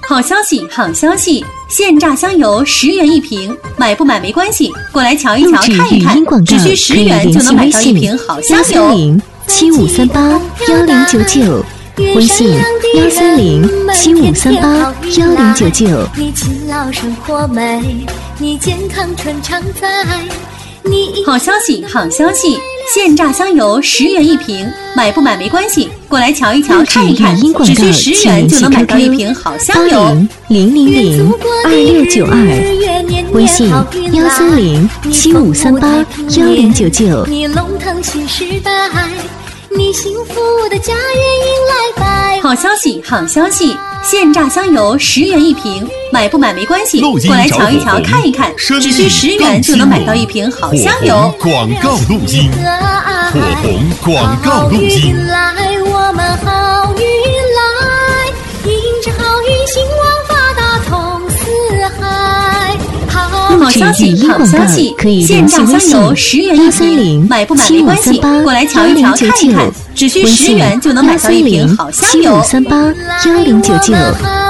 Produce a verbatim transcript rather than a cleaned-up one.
好消息，好消息！现榨香油十元一瓶，买不买没关系，过来瞧一瞧，看一看，只需十元就能买到一瓶好香油。 七五三八幺零九九，微信幺三零七五三八幺零九九。 你勤劳生活美，你健康春常在。 好消息，好消息！现榨香油十元一瓶，买不买没关系，过来瞧一瞧，看一看，只需十元就能买到一瓶好香油。 零零零二六九二，微信幺三零七五三八幺零九九。 你龙腾新时代，你幸福的家园迎来百。 好消息，好消息！现榨香油十元一瓶，买不买没关系，过来瞧一瞧，看一看，只需十元就能买到一瓶好香油。 广告录音，火红广告录音。 来，我们好运来，迎着好运，兴旺发达通四海。 好消息，好消息！现榨香油十元一瓶，买不买没关系，过来瞧一瞧，看一看，只需十元就能买到一瓶好香油。 七五三八幺零九九。